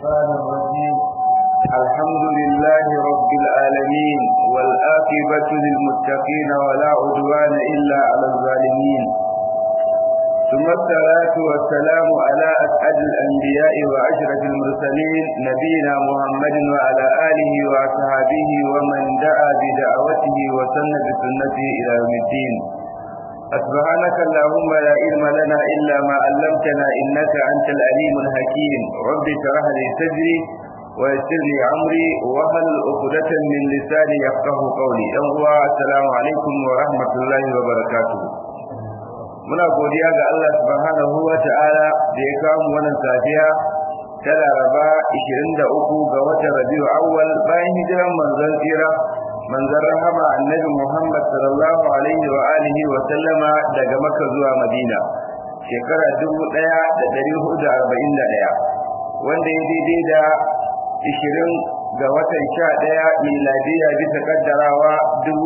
الشيطان الرجيم. الحمد لله رب العالمين والآقبة للمتقين ولا عدوان إلا على الظالمين، ثم الصلاة والسلام على أسعد الأنبياء وأشرف المرسلين نبينا محمد وعلى آله وأصحابه ومن دعا بدعوته وسن بسنته إلى يوم الدين. سبحانك اللهم لا علم لنا إلا ما علمتنا إنك أنت العليم الحكيم. رب اشرح لي صدري ويسر لي أمري واحلل عقدة من لساني يفقهوا قولي. السلام عليكم ورحمة الله وبركاته. muna godiya ga Allah subhanahu wa ta'ala da ya kawo mu wannan safiya ta Laraba 23 ga watan Rabiul Awwal bayan hijiran manzon tsira manzon rahama annabi Muhammad sallallahu alaihi wa alihi wa sallama daga Makka zuwa Madina shekara 1441 wanda ya daidai da 20 ga watan 11 miladiya bisa kaddarawa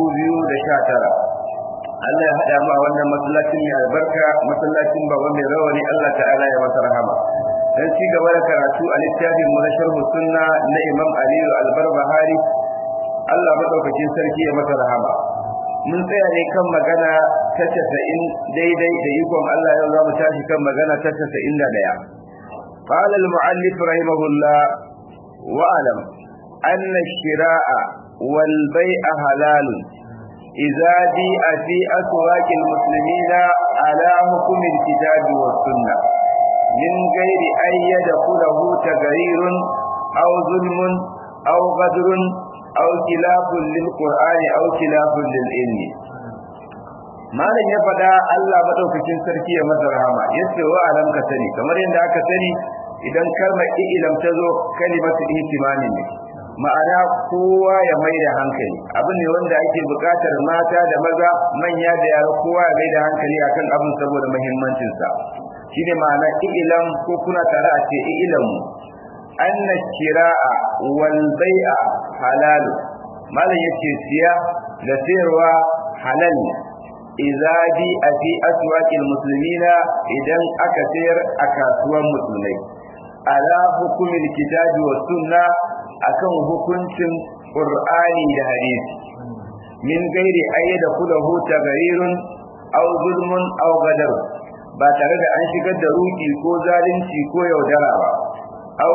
2019. Allah ya haɗa mu a wannan masallacin mai albarka, masallacin baba mai rawani. Allah ta'ala ya masa rahama. Dan ci gaba da karatu a littafin mu na sharh sunna na Imam Ali al-Barbahari. Allah madaukakin sarki ya masa rahama. Mun tsaya ne kan magana ta 90 daidai da ikon Allah, yau za mu tashi kan magana ta 91. Qala al-mu'allif rahimahullah wa alam anna ash-shira'a wal bay'a halalun إذا جاء في أسواق المسلمين على حكم الكتاب والسنة من غير أن يدخله تغيير أو ظلم أو غدر أو خلاف للقرآن أو خلاف للعلم. malam ya faɗa Allah madaukakin sarki ya masa rahama yace wa alam ka sani, kamar yadda aka sani idan kalmar ilam ta zo kalimatu ihtimamin ne, ma'ana kowa ya mai da hankali. Abin ne wanda ake buƙatar mata da maza, manya da yara, kowa ya mai da hankali akan abin saboda muhimmancin sa. Shine ma'ana ilam, ko kuna tare a ce ilamu anna shira'a wal bai'a halal. malam yace siya da sayarwa halal idza bi fi aswaqil muslimina, idan aka sayar a kasuwan musulmai ala hukumil kitabi was sunna, akan hukuncin Qur'ani da hadisi, min gairi ayyada kulahu tagarirun aw zulmun aw gadar, ba tare da an shigar da ruki ko zalunci ko yaudara ba, aw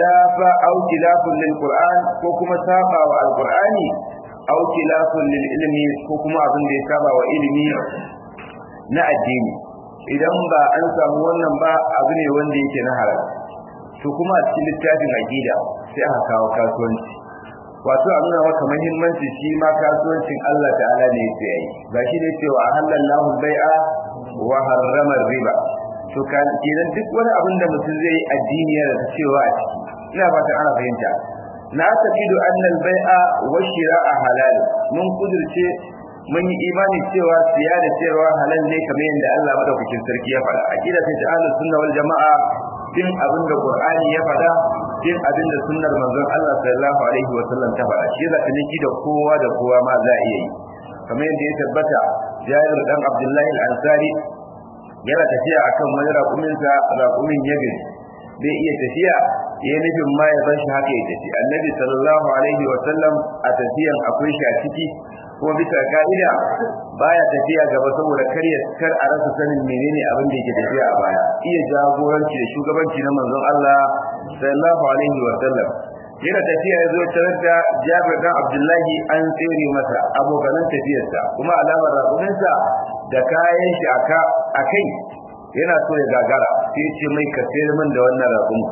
khilafun lil Qur'an, ko kuma saba wa al-Qur'ani, aw khilafun lil ilmi, ko kuma abin da ya saba wa ilimi na addini. Idan ba an samu wannan ba, abu ne wanda yake na halal. To kuma a cikin littafin aqida sai aka kawo kasuwanci, wato a nuna maka muhimmanci shi ma kasuwancin Allah ta'ala ne yake yi. Ba shi ne cewa halallahu bai'a wa harrama riba. To kenan duk wani abin da mutum zai yi addini yana da cewa a ciki. Ina fata ana fahimta. Na taqidu anna al-bai'a wa shira'a halal. Mun kudurce mun yi imani cewa siya da sayarwa halal ne, kamar yadda Allah madaukakin sarki ya faɗa. Aqida ta ahlus sunna wal jama'a, bin abin da Qur'ani ya faɗa, bin abin da sunnar manzon Allah sallallahu alaihi wa sallam ta faɗa. Shi da tuniki da kowa ma za a iya yi, kamar yadda ya tabbata Jabir dan Abdullahi al-Ansari yana tafiya akan wani raƙuminsa, raƙumin yabi bai iya tafiya, ya nufin ma ya bar shi haka ya tafi. Annabi sallallahu alaihi wa sallam a tafiyan akwai shi a ciki, kuma bisa ka'ida baya tafiya gaba saboda kar a rasa sanin menene abin da yake tafiya a baya. Iya jagoranci da shugabanci na manzon Allah sallallahu alaihi wa sallam. Yana tafiya ya zo tarar da Jabir dan Abdullahi an tsere masa abokanan tafiyarsa, kuma alamar raƙuminsa da kayan shi a kai yana so ya gagara, sai ya ce mai ka sayar min da wannan raƙumin.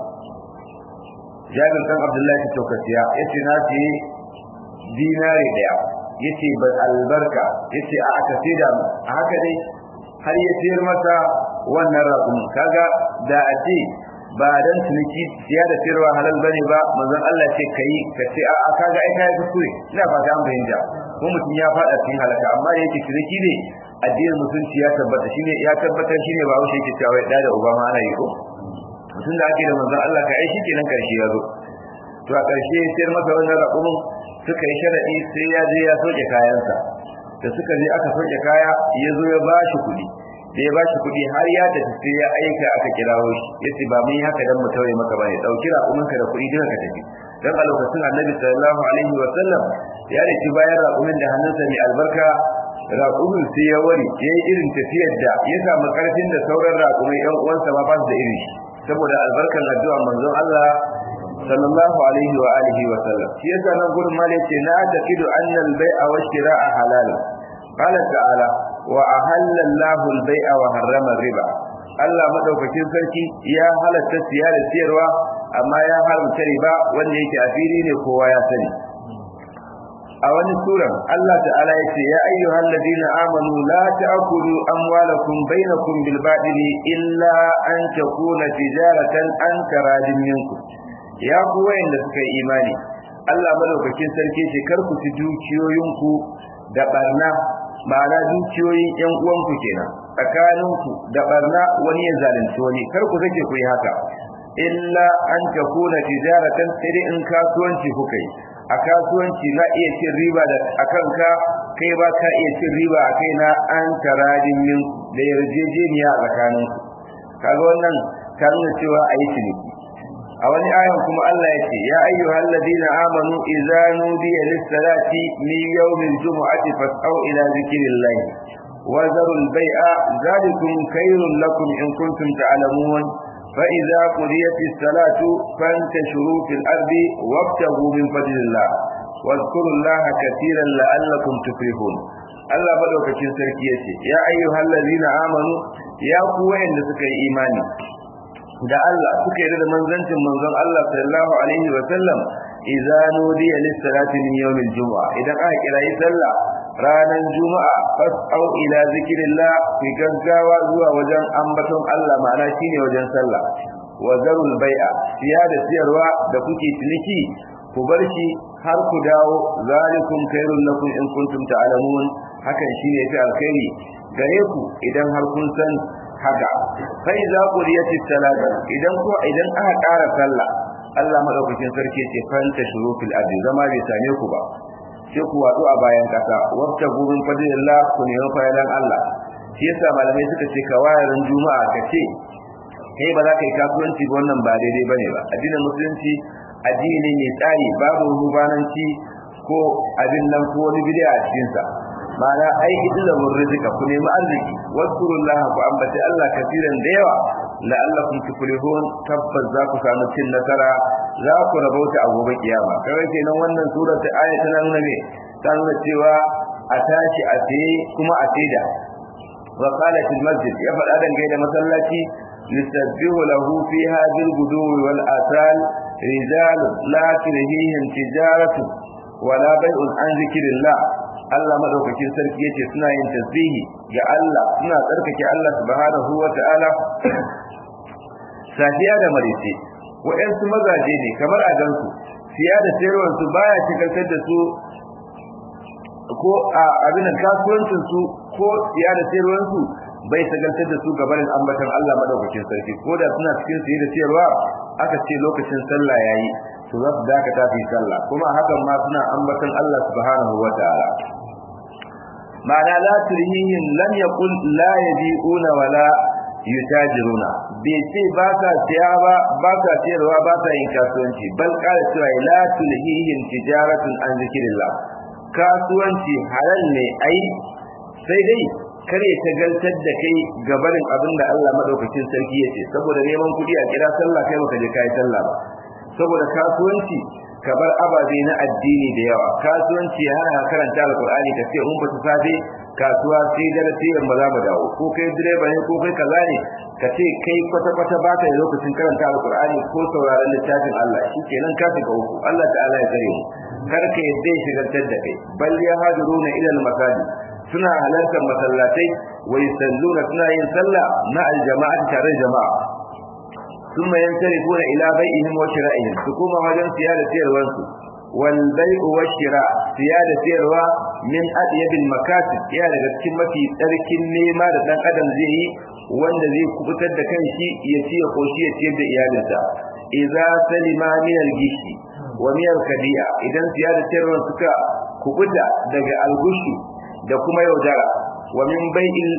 Jabir dan Abdullahi to ka siya, yace na ce dinari daya, yace ba albarka, yace a aka saida mu a haka dai har ya sayar masa wannan raƙum. Kaga da a ce ba dan tuniki siya da sayarwa halal bane ba, manzon Allah ce kai ka ce a kaga ai kai kuskure. Ina fata an bayyana ko mutum ya fada cikin halaka, amma da yake tuniki ne, addinin musulunci ya tabbata shine ba wuce yake cewa da uba ma ana yi ko mutum da ake da manzon Allah ka ai shikenan karshe ya zo. To a karshe sayar masa wannan raƙumin, suka yi sharadi sai ya je ya soke kayansa. Da suka je aka soke kaya, ya zo ya bashi kuɗi, da ya bashi kuɗi har ya tafi sai ya aika aka kirawo shi yace ba mun yi haka dan mu tauye maka bane dauki raƙuminka da kuɗi duka ka tafi dan a lokacin Annabi sallallahu alaihi wa sallam ya riki bayan raƙumin da hannunsa mai albarka raƙumin sai ya wari yayi irin tafiyar da ya samu karfin da sauran raƙumai ɗan uwansa ba ba su da irin shi saboda albarkar addu'a manzon Allah sallallahu alaihi wa alihi wa sallam shi yasa nan gurin mali ce na taqidu anna al-bai'a wa shira'a halal qala ta'ala wa ahalla Allahu al-bai'a wa harrama riba Allah madaukakin sarki ya halatta siya da siyarwa amma ya haramta riba wanda yake a fili ne kowa ya sani a wani sura Allah ta'ala yace ya ayyuhal ladina amanu la ta'kulu amwalakum bainakum bil batili illa an takuna tijaratan an taradin minkum ya ku wayanda suka yi imani Allah madaukakin sarki ce kar ku ci dukiyoyinku da barna ma'ana dukiyoyin ƴan uwanku kenan tsakaninku da barna wani ya zalunci wani kar ku sake ku yi haka illa an takuna tijaratan sai in kasuwanci kuka yi a kasuwanci na iya cin riba da akan ka kai ba ka iya cin riba a kai na an taradin min da yarjejeniya a tsakaninku kaga wannan kan nuna cewa ayi ciniki a wani ayan kuma Allah ya ce ya ayyuhal ladina amanu idza nudiya lis-salati min yawmil jumu'ati fas'au ila zikrillah wa zarul bai'a zalikum khairul lakum in kuntum ta'lamun fa idza qudiyatis salatu fantashuru fil ardi wabtaghu min fadlillah wadhkurullaha katiran la'allakum tuflihun Allah madaukakin sarki yace ya ayyuhal ladina amanu ya ku wayanda suka yi imani da Allah suka yi da manzancin manzon Allah sallallahu alaihi wa sallam idza nudiya lis-salati min yawmil jumu'a idan aka kirayi sallah ranar juma'a fas'au ila zikrillah fi gaggawa zuwa wajen ambaton Allah ma'ana shine wajen sallah wa zarul bai'a siya da siyarwa da kuke ciniki ku bar shi har ku dawo zalikum khairul lakum in kuntum ta'lamun hakan shine fi alkhairi gare ku idan har kun san haka sai za ku riyati salata idan aka ƙara sallah Allah madaukakin sarki ce fanta shurufil ardi zama bai same ku ba sai ku wato a bayan kasa wata gurin fadilillah ku ne fayalan Allah shi yasa malamai suka ce kawayarin juma'a kace kai ba za ka yi kasuwanci ba wannan ba daidai bane ba addinin musulunci addini ne tsari babu rubananci ko abin nan ko wani bid'a a cikin sa ma'ana ai idlamur rizqa ku nemi arziki wazkurullah ku ambaci Allah kafiran da yawa la'allakum tuflihun tabbas za ku samu cin nasara za ku rabauta a gobe kiyama kawai kenan wannan sura ta aya tana nuna me ta nuna cewa a tashi a tsaye kuma a tsida wa qalat al masjid ya faɗa dangai da masallaci yusabbihu lahu fiha bil guduwi wal asal rijal la tulhihim tijaratu wala bai'un an zikrillah Allah madaukakin sarki yace suna yin tasbihi ga Allah suna tsarkake Allah subhanahu wata'ala safiya da marice waɗansu mazaje ne kamar a gansu siya da sayarwar su baya cikantar da su ko a abin kasuwancin su ko siya da sayarwar su bai sagantar da su gabanin ambatan Allah madaukakin sarki ko da suna cikin siya da sayarwa aka ce lokacin sallah yayi to za su dakata fi sallah kuma hakan ma suna ambatan Allah subhanahu wataala ma'ana la turhihim lam yaqul la yabi'una wala yutajiruna bai ce ba ka siya ba ka sayarwa ba ka yin kasuwanci bal qala cewa la tulhihim tijaratun an zikrillah kasuwanci halal ne ai sai dai kare ta galtar da kai gabarin abinda Allah madaukakin sarki yace saboda neman kudi a kira sallah kai baka je kai sallah ba saboda kasuwanci kabar ababe na addini da yawa kasuwanci har karanta alqur'ani ka ce mun fita safe kasuwa sai da tiyan ba za mu dawo ko kai direba ne ko kai kaza ne ka ce kai kwata ba ta lokacin karanta alqur'ani ko sauraron littafin Allah shikenan ka shiga uku Allah ta'ala ya tsare mu kar ka yadda shigantar da kai bal yahaduruna ila al-masajid suna halartar masallatai wa yusalluna suna yin sallah na al-jama'a tare jama'a ثم ينصرفون الى بيعهم وشرائهم كما وجن سياده سيرwansu والبيع والشراء سياده سيرwa min adyabil makasib ya daga cikin mafi tsarkin nema da dan adam zai yi wanda zai kubutar da kanshi ya ci ya koshi ya ci da iyalinsa idza salima min al-gishi wa min al-kadi'a idan siyada sirrin suka kubuta daga al-gushi da kuma yaudara wa min bai'il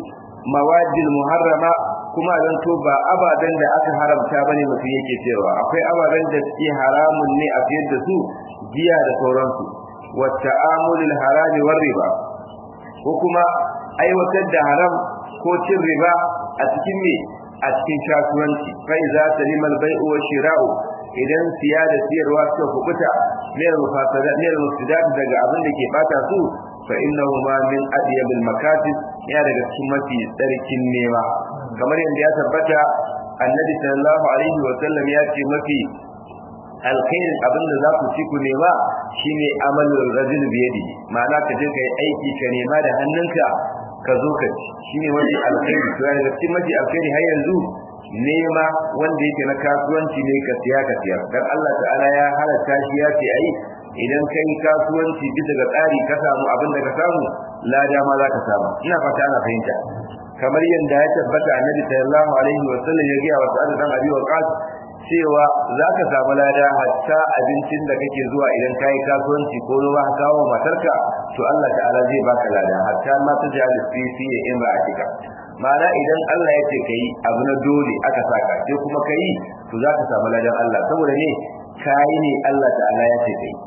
mawadil muharrama kuma zan to ba ababen da aka haramta bane mutum yake cewa akwai ababen da suke haramun ne a fiye da su giya da sauransu wa ta'amulul harami war riba ko kuma aiwatar da haram ko cin riba a cikin me a cikin kasuwanci fa iza salimal bai'u wa shira'u idan siya da siyarwa suka kubuta ne mufasada ne mufsidat daga abin da ke bata su fa innahu ma min adyabil makatib ya daga cikin mafi tsarkin nema kamar yadda ya tabbata annabi sallallahu alaihi wa sallam ya ce mafi alkhairin abin da za ku ci ku nema shine amalul rajul biyadi ma'ana ka je kai aiki ka nema da hannunka ka zo ka ci shine wani alkhairi to daga cikin mafi alkhairi har yanzu nema wanda yake na kasuwanci ne ka siya ka siyar dan Allah ta'ala ya halatta shi ya ce ai idan kai kasuwanci bisa ga tsari ka samu abin da ka samu lada ma za ka samu ina fata ana fahimta kamar yadda ya tabbata annabi sallallahu alaihi wa sallam ya ga wa sa'ad dan abi waqas cewa za ka samu lada hatta abincin da kake zuwa idan kai kasuwanci ko ruwa ka kawo matarka to Allah ta'ala zai baka lada hatta ma ta jali fi ya in ba akika ma'ana idan Allah ya ce kai abu na dole aka saka sai kuma kai to za ka samu ladan Allah saboda ne kai ne Allah ta'ala ya ce kai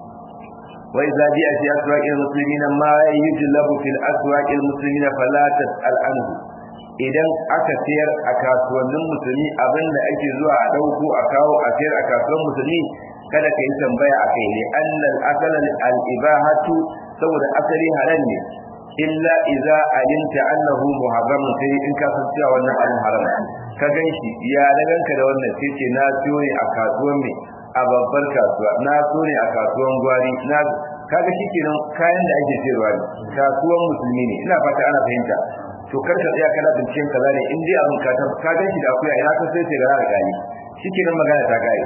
وإذا جاء في أسواق المسلمين ما يجلب في الأسواق المسلمين فلا تسأل عنه idan aka sayar a kasuwannin musulmi abin da ake zuwa a dauko a kawo a sayar a kasuwan musulmi kada ka yi tambaya a kai ne annal asal al ibahatu saboda asali halal ne illa idza alimta annahu muharram sai in ka san cewa wannan abin haram ka ganshi ya daganka da wannan sai ce na siyo ne a kasuwan ne a babbar kasuwa na so ne a kasuwan gwari na kaga shikenan kayan da ake sayarwa ne kasuwan musulmi ne ina fata ana fahimta to kar ka tsaya kana binciken kaza ne in dai abin ka ganshi da akuya ina ka sai gara da gani shikenan magana ta kai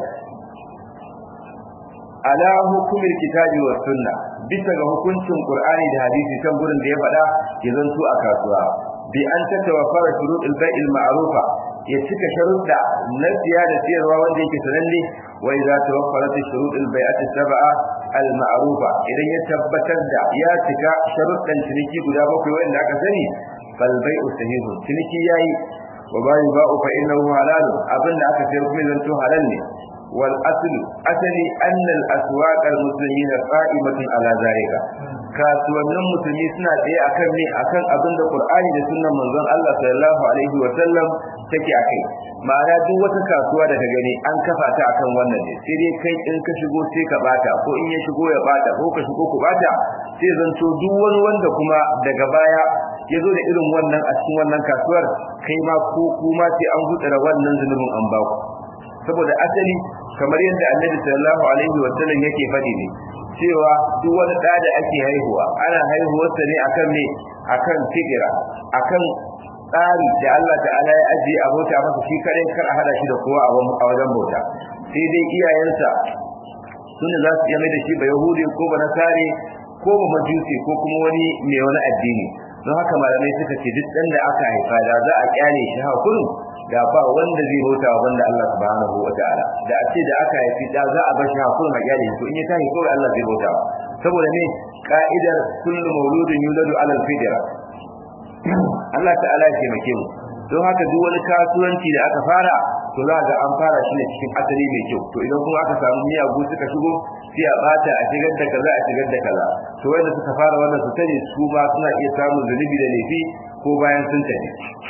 ala hukumil kitabi was sunna bisa ga hukuncin qur'ani da hadisi can gurin da ya faɗa ya zanto a kasuwa bi an tatawaffara shurutul bai'il ma'rufa ya cika sharuɗa na siya da siyarwa wanda yake sananne wa idza tawaffarat shurutul bai'ati sab'a al ma'rufa idan ya tabbatar da ya cika sharuɗan ciniki guda bakwai wanda aka sani fal bai'u sahihun ciniki yayi wa bayu ba'u fa innahu halal abinda aka sayar kuma zanto halal ne wal aslu asali anna al aswaq al muslimin qa'imatun ala zalika kasuwannin musulmi suna tsaye akan ne akan abinda qur'ani da sunnan manzon Allah sallallahu alaihi wa sallam take akai ma'ana duk wata kasuwa da ka gani an kafa ta akan wannan ne sai dai kai in ka shigo sai ka bata ko in ya shigo ya bata ko ka shigo ku bata sai zanto duk wani wanda kuma daga baya ya zo da irin wannan a cikin wannan kasuwar kai ma ko kuma sai an gutsara wannan zunubin an ba ku saboda asali kamar yadda annabi sallallahu alaihi wa sallam yake faɗi ne cewa duk wani da ake haihuwa ana haihuwarsa ne akan me akan fitira akan tsari da Allah ta'ala ya ajiye a bauta masa shi kare kar a hada shi da kowa a wajen bauta sai dai iyayensa sune za su iya mai da shi ba yahudi ko ba nasare ko ba majusi ko kuma wani mai wani addini don haka malamai suka ce duk dan da aka haifa da za a kyale shi hakuri da ba wanda zai bauta wa banda Allah subhanahu wataala da a ce da aka haifi da za a bar shi hakuri a kyale shi to in ya tashi kawai Allah zai bauta saboda ne ka'idar kullu mauludin yuladu ala al-fitra Allah ta'ala ya taimake mu don haka duk wani kasuwanci da aka fara to za ga an fara shi ne cikin asali mai kyau to idan kuma aka samu miyagu suka shigo sai a bata a shigar da kaza a shigar da kaza to wanda suka fara wannan su sani su ba suna iya samun zunubi da laifi ko bayan sun tafi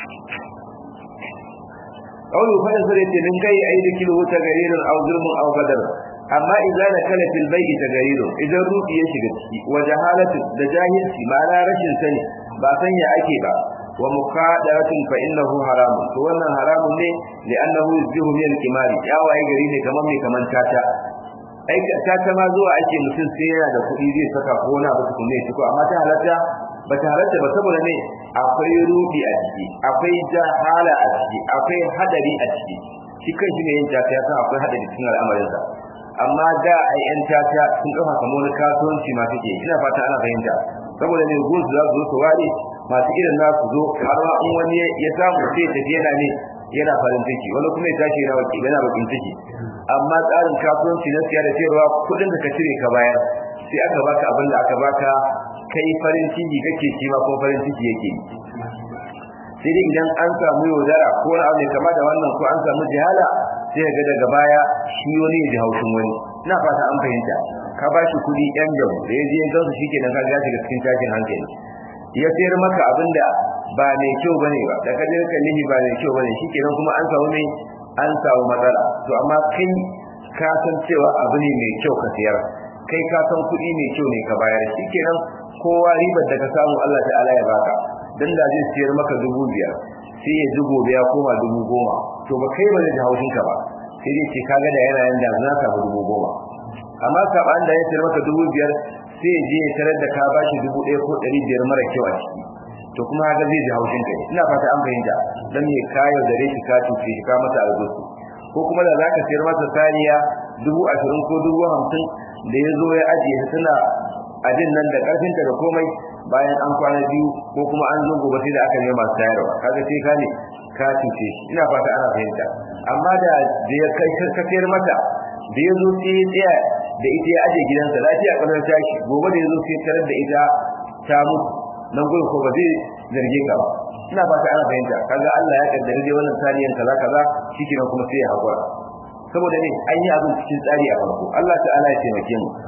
qawlu fa yazriti min kai aidikil tagarirun aw zulmun aw badal amma idan kana fil bai'i tagarirun idan rubi ya shiga ciki wa jahalatu da jahilci ma'ana rashin sani ba san ya ake ba wa muqadaratun fa innahu haramun to wannan haramun ne li'annahu yuzbihu min al-kimari ya waye gari ne kaman mai kaman tata ai tata ma zuwa ake mutum sai yana da kuɗi zai saka ko wani abu kuma ne ko amma ta halatta ba ta halatta ba saboda ne akwai rubi a ciki akwai jahala a ciki akwai hadari a ciki shi kanshi ne yin tata ya san akwai hadari cikin al'amarin sa amma da ai yan tata sun dauka kamar wani kasuwanci ma take ina fata ana fahimta saboda ne gunsu za su zo su ware masu irin nasu zo har ma in wani ya samu sai tafi yana ne yana farin ciki wani kuma ya tashi yana bakin ciki amma tsarin kasuwanci na siya da sayarwa kudin da ka cire ka bayar sai aka baka abin da aka baka kai farin ciki kake shi ma ko farin ciki yake sai dai idan an samu yaudara ko wani abu ne kama da wannan ko an samu jihala sai ga daga baya shi wani ya ji haushin wani. Ina fata an fahimta. Ka ba shi kuɗi ɗan jabu da ya je ya gansu shi kenan ka ga shiga cikin tashin hankali. Ya sayar maka abin da ba mai kyau bane ba, da kaje ka nihi ba mai kyau bane, shi kenan kuma an samu matsala. To amma kai ka san cewa abu ne mai kyau ka sayar, kai ka san kuɗi mai kyau ne ka bayar, shi kenan kowa ribar da ka samu Allah ta'ala ya baka. Dan da zai sayar maka 5,000 sai ya ji gobe ya koma 10,000, to ba kai ba da haushin ka ba, sai dai ce kaga da yana yanda za ka 10,000. Amma saban da ya sayar maka 5,000 sai ya je ya tarar da ka bashi 1,000 ko 500 mara kyau a ciki, to kuma haka zai ji haushin kai. Ina fata an fahimta. Dan me kayo da rai ka tuce shi ka masa alzuci, ko kuma da zaka sayar masa saniya 20,000 ko 50,000 da yazo ya ajiye tana ajin nan da karfinta da komai, bayan an kwana biyu ko kuma an zo gobe sai da aka nema masu tayarwa, kaga sai ka tuce shi. Ina fata ana fahimta. Amma da ya kai ka sayar mata da yazo sai ya tsaya da ita ya aje gidansa lafiya kamar tashi, gobe da yazo sai tarar da ita ta mutu nan gurin, ko ba zai zarge ka ba. Ina fata ana fahimta. Kaga Allah ya kaddare dai wannan saniyan kaza shikenan kuma sai ya hakura, saboda ne an yi abin cikin tsari a farko. Allah ta'ala ya taimake mu.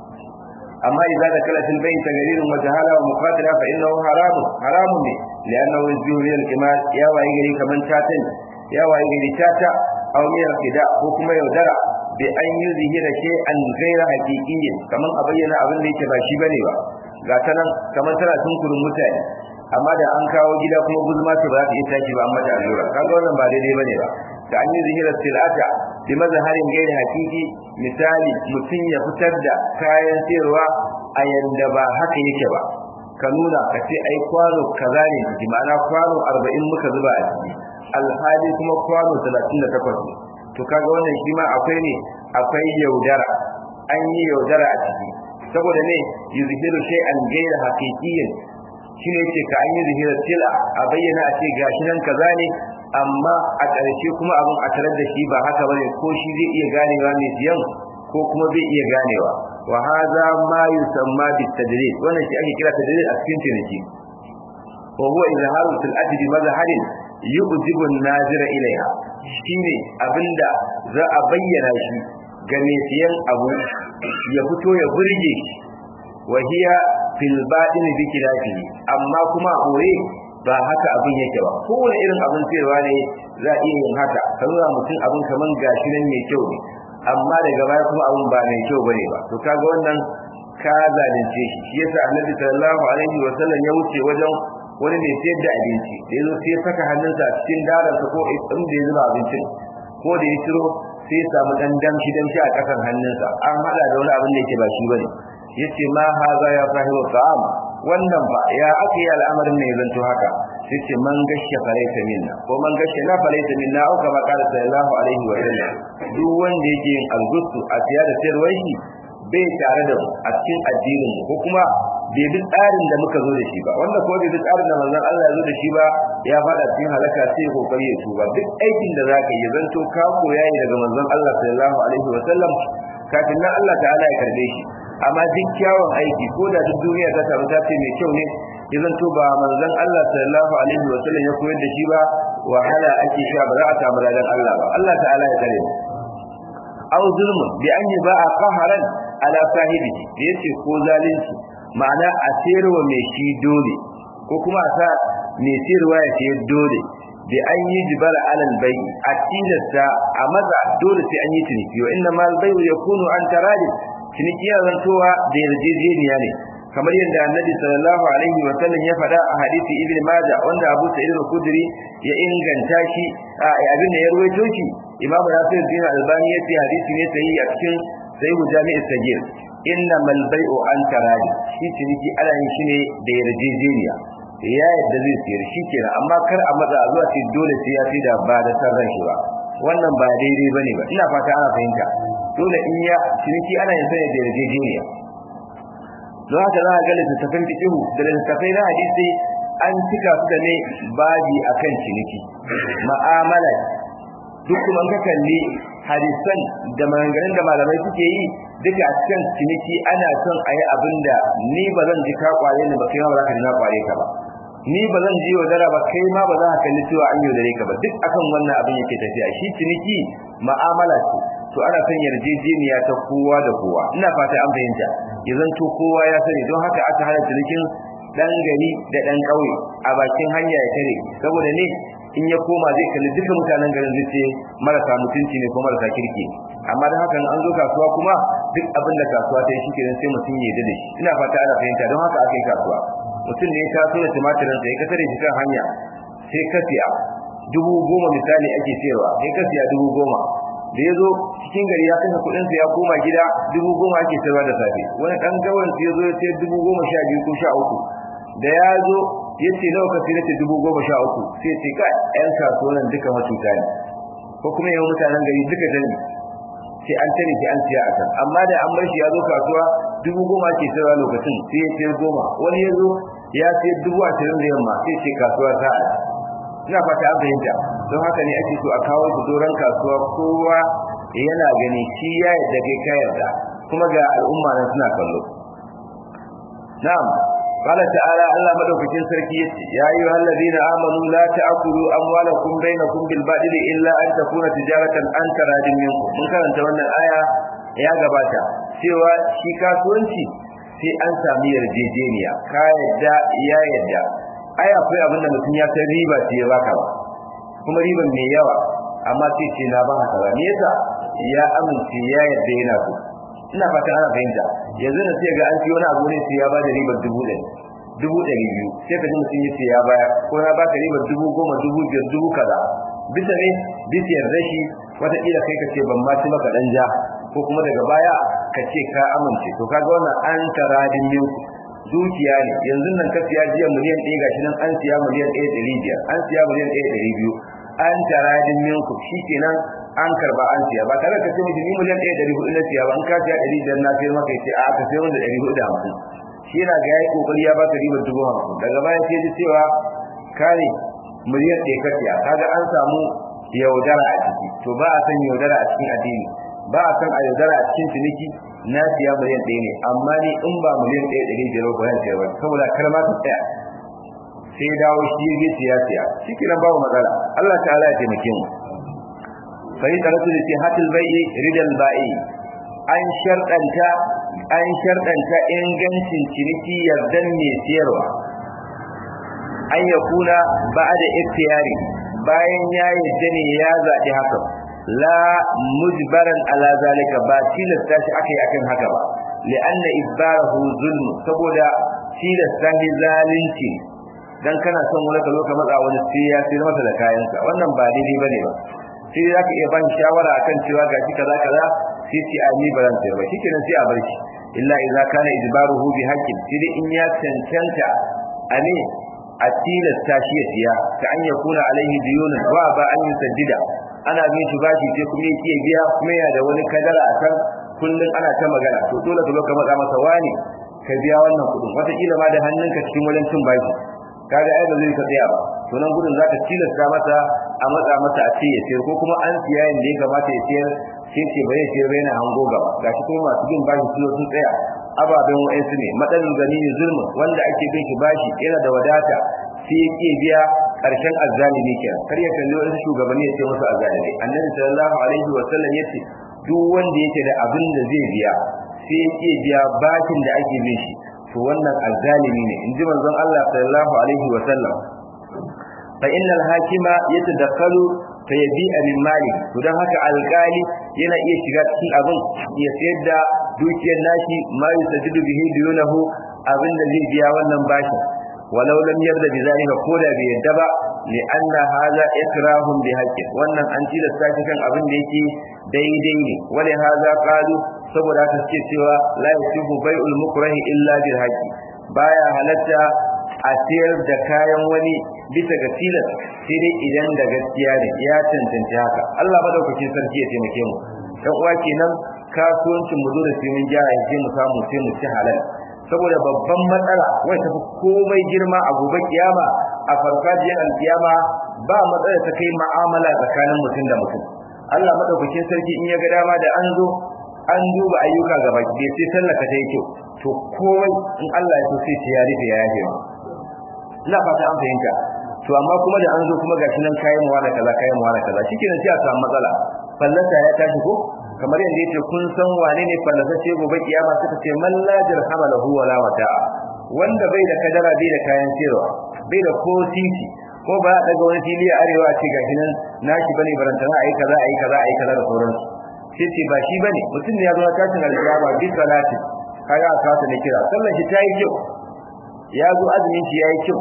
amma idza dakala fil bayt tagarirun wa jahala wa muqadara fa innahu haramun ne li'annahu yuzbihu lil kimal ya wayi gari kaman tatan ya wayi gari tata aw miyar kida ko kuma yaudara bi an yuzhira shay'an ghayra haqiqiyyin kaman a bayyana abin da yake ba shi bane ba, ga tanan kaman tana tunkurin mutane amma da an kawo gida kuma guzma ta ba ta iya tashi ba, amma ta allura. Kaga wannan ba daidai bane ba. ta an yi zihirar silata bi mazharin gairi hakiki, misali mutum ya fitar da kayan sayarwa a yanda ba haka yake ba, ka nuna ka ce ai kwano kaza ne ciki, ma'ana kwano 40 muka zuba a ciki alhali kuma kwano 38 ne. to kaga wannan shi ma akwai yaudara, an yi yaudara a ciki, saboda ne yuzhiru shay'an gairi haqiqiyyin shine yake ka an yi zihirar sila a bayyana a ce gashi nan kaza ne, amma a ƙarshe kuma abin a tarar da shi ba haka bane, ko shi zai iya ganewa mai siyan ko kuma bai iya ganewa. wa hadha ma yusamma bit tadrid, wannan shi ake kira tadrid a cikin ciniki. wa huwa izharu sil'ati bi mazharin yu'jibu an-nazira ilayha, shine abinda za a bayyana shi ga mai siyan abu ya fito ya burge shi, wa hiya fil batin bi khilafihi, amma kuma boye ba haka abin yake ba. kowane irin abin sayarwa ne za a iya yin haka, ka nuna mutum abin kaman gashi nan mai kyau ne, amma daga baya kuma abin ba mai kyau bane ba. to kaga wannan ka zalunce shi. shi yasa Annabi sallallahu alaihi wa sallam ya wuce wajen wani mai sayar da abinci, da yazo sai ya saka hannunsa a cikin daransa ko in da ya zuba abincin, ko da ya ciro sai ya samu dan damshi a kasan hannunsa, an hada da wani abin da yake ba shi bane. yace ma haza ya sahibu ta'am, wannan ba ya aka yi al'amarin ne zanto haka. yace man gashe falaita minna, ko man gashe na falaita minna, au kama qala sallallahu alaihi wa sallam. duk wanda yake yin algusu a siya da sayarwar shi bai tare da mu a cikin addinin mu, ko kuma bai bi tsarin da muka zo da shi ba, wanda ko bai bi tsarin da manzon Allah ya zo da shi ba, ya fada cikin halaka, sai kokari ya tuba. duk aikin da zaka yi zanto ka koya ne daga manzon Allah sallallahu alaihi wa sallam, kafin nan Allah ta'ala ya karbe shi. amma duk kyawun aiki ko da duk duniya ta samu ta ce mai kyau ne, ya zanto ba manzon Allah sallallahu alaihi wa sallam ya koyar da shi ba, wahala ake sha, ba za a samu ladan Allah ba. Allah ta'ala ya kare mu. aw zulmun bi an ba'a qaharan ala sahibihi, yace ko zalunci, ma'ana a sayarwa mai shi dole, ko kuma a sa mai sayarwa ya sayar dole, bi an yi jibala alal bai, a tilasta a maza dole sai an yi ciniki. wa inna mal bai'u yakunu an taradi, ciniki ya zantowa da yarjejeniya ne, kamar yadda Annabi sallallahu alaihi wa sallam ya faɗa a hadisi Ibn Majah, wanda Abu Sa'id al-Khudri ya inganta shi, abin da ya ruwaito shi Imam Nasiruddin Albani ya ce hadisi ne sahihi a cikin Sahih Jami' as-Saghir. innamal bai'u an taradi, shi ciniki ana yin shi ne da yarjejeniya, ya yadda zai sayar shi kenan, amma kar a matsa a zuwa ce dole sai ya fi da ba da sarran shi ba, wannan ba daidai bane ba. ina fata ana fahimta. dole in ya ciniki ana yin sa da yarjejeniya. don haka za a ga littattafan fiqhu da littattafai na hadisi an cika su da ne babi akan ciniki, ma'amala. duk kuma an ka kalli hadisan da maganganun da malamai suke yi duka a cikin ciniki, ana son a yi abin da ni ba zan ji ka kware ni ba, kai ma ba za ka ji na kware ka ba. ni ba zan ji yaudara ba kai ma ba za ka kalli cewa an yaudare ka ba duk akan wannan abin yake tafiya shi ciniki ma'amala ce to ana son yarjejeniya ta kowa da kowa ina fata an fahimta ya zanto kowa ya sani don haka aka hana cinikin dan gari da dan kauye a bakin hanya ya tare saboda ne in ya koma zai kalli duka mutanen garin zai ce marasa mutunci ne ko marasa kirki amma da haka an zo kasuwa kuma duk abin da kasuwa ta yi shi kenan sai mutum ya yarda da shi ina fata ana fahimta don haka aka yi kasuwa mutum ne ya taso da tumatirin sa ya kasare shi kan hanya sai ka siya 10,000 misali ake sayarwa sai ka siya 10,000 da ya zo cikin gari ya kashe kuɗin sa ya koma gida 10,000 ake sayarwa da safe wani dan gawan ya zo ya sayar 12,000 ko 13 da ya zo ya ce nawa ka sayar da 13,000 sai ce ka yan kasuwan duka matuka ne ko kuma yawan mutanen gari duka dani sai an tare shi an siya a kan amma da an bar shi ya zo kasuwa 10,000 ake sayarwa lokacin sai ya sayar 10 wani ya zo ya sayar 20,000 da yamma sai ce kasuwa sa'a ina fata an fahimta don haka ne ake so a kawo su doron kasuwa kowa yana gani shi ya yadda kai ka yarda kuma ga al'umma nan suna kallo na'am قال تعالى الله مدوكين سركي يا ايها الذين امنوا لا تاكلوا اموالكم بينكم بالباطل الا ان تكون تجاره عن تراض منكم mun karanta wannan aya ya gabata cewa shi kasuwanci sai an sami yarjejeniya ka yadda ya yadda ai akwai abin da mutum ya san riba ce ya baka ba kuma riban mai yawa amma sai ce na ba haka ba me yasa ya amince ya yadda yana so ina fata ana fahimta yanzu na sai ga an ci wani abu ne sai ya bada ribar 1,200 sai ka ji mutum yace ya baya ko ya baka ribar 10,000 5,000 kaza bisa ne bisa yarda shi wata kila kai ka ce ban ma ci maka dan ja ko kuma daga baya ka ce ka amince to kaga wannan an taradin ne dukiya ne yanzu nan ka siya jiya miliyan 1 gashi nan an siya miliyan 1,500 an siya miliyan 1,200 an taradin ne ku shikenan an karba an siya ba tare ka ce miji ni miliyan 1,400 na siya ba an ka siya 100 na sayar maka yace a ka sayar wanda 450 shi yana ga yayi kokari ya baka ribar 50,000 daga baya sai ji cewa kare miliyan 1 ka siya kaga an samu yaudara a ciki to ba a san yaudara a cikin addini ba a san a yaudara a cikin ciniki na siya miliyan 1 ne amma ni in ba miliyan 1,500 ba zan siya ba saboda kar ma ta tsaya sai dawo shi ya siya shikenan babu matsala Allah ta'ala ya taimake mu sai taratu da sihatul bai'i ridal bai'i an sharɗanta ingancin ciniki yardan mai siyarwa an yakuna ba'da ikhtiyari bayan ya yadda ne ya zaɓi haka la mujbaran ala zalika ba tilasta shi akai akan haka ba li'anna isbarahu zulm saboda tilasta shi zalunci dan kana son wani ka zo ka matsa wani sai ya sayar masa da kayansa wannan ba daidai bane ba sai zaka iya ban shawara akan cewa gashi kaza sai ci a ni baran sayar ba shikenan sai a bar shi illa idza kana ijbaruhu bi haqqin sai in ya cancanta ane a tilasta shi ya siya ta an yakuna alaihi diyunun wa ba an yusaddida ana bin shi bashi sai kuma yake biya kuma yana da wani kadara akan kullun ana ta magana to dole ka zo ka matsa masa wani ka biya wannan kudin wata kila ma da hannunka cikin wajen cin bashi kaga ai ba zai ka tsaya ba to nan gudun zaka tilasta masa a matsa masa a ce ya sayar ko kuma an siya inda ya kamata ya sayar sai ce bai sayar bai na hango gaba gashi kuma masu bin bashi sun tsaya ababen wa'ansu ne matsalin gani ne zulmi wanda ake bin shi bashi yana da wadata sai yake biya karshen azzalimi kenan kar ya kalli wani shugabanni ya ce masa azzalimi annabi sallallahu alaihi wa sallam yace duk wanda yake da abin da zai biya sai yake biya bashin da ake bin shi to wannan azzalimi ne inji manzon Allah sallallahu alaihi wa sallam fa innal hakima yatadakkalu fa yabi'a min mali to dan haka alƙali yana iya shiga cikin abin ya sayar da dukiyar nashi ma yusadidu bihi diyunahu abin da zai biya wannan bashin walau lam yarda bi zalika koda bai yadda ba li anna hadha ikrahun bi haqqi wannan an tilasta shi kan abin da yake daidai ne wala hadha qalu saboda haka suke cewa la yusibu bai'ul mukrahi illa bil haqqi baya halatta a sayar da kayan wani bisa ga tilas sai dai idan da gaskiya ne ya tantance haka Allah madaukakin sarki ya taimake mu dan uwa kenan kasuwancin mu dole sai mun gyara sai mu samu sai mu ci halal saboda babban matsala wai tafi komai girma a gobe kiyama a farfajiyar alkiyama ba matsala ta kai mu'amala tsakanin mutum da mutum Allah madaukakin sarki in ya ga dama da an zo an duba ayyuka gaba ɗaya sai sallaka ta yi kyau to komai in Allah ya so sai ya rufe ya yafe ina fata an fahimta to amma kuma da an zo kuma gashi nan kayan wala kaza shikenan sai a samu matsala fallasa ya tashi ko kamar yadda yake kun san wane ne fallasace gobe kiyama suka ce man la dirhama lahu wala wata'a wanda bai da kadara bai da kayan sayarwa bai da ko titi ko ba a daga wani fili a arewa ce gashi nan nashi bane barantana ayi kaza da sauransu sai ce ba shi bane mutum ne ya zo tashin alkiyama bi salati kaga aka wata ne kira sallar shi ta yi kyau ya zo azumin shi yayi kyau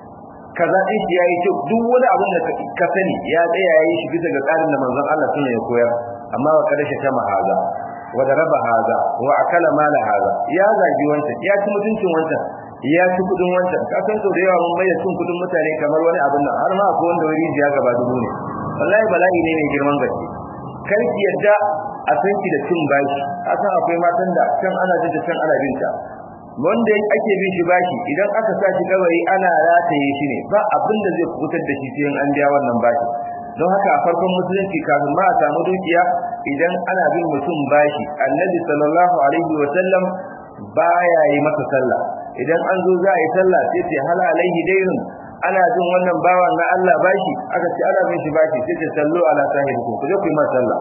kaza din shi yayi kyau duk wani abin da ka sani ya tsaya yayi shi bisa ga tsarin da manzon Allah sunne ya koyar amma wa kada shi ta mahaza wa daraba haza wa akala mala haza ya zagi wancan ya ci mutuncin wancan ya ci kudin wancan ka san so da yawa mun bai da cin kudin mutane kamar wani abin nan har ma akwai wanda wani ya gaba dubu ne wallahi bala'i ne mai girman gaske kar ki yadda a san ki da cin bashi asan akwai matan da can ana jin can ana binta wanda ake bin shi bashi idan aka sa shi kabari ana rataye shi ne ba abin da zai kubutar da shi sai an biya wannan bashi don haka a farkon musulunci kafin ma a samu dukiya idan ana bin mutum bashi annabi sallallahu alaihi wa sallam baya yi masa sallah idan an zo za a yi sallah sai ce hala alaihi daynun ana jin wannan bawan na Allah bashi aka ce ana bin shi bashi sai ce sallu ala sahibikum ku je ku yi masa sallah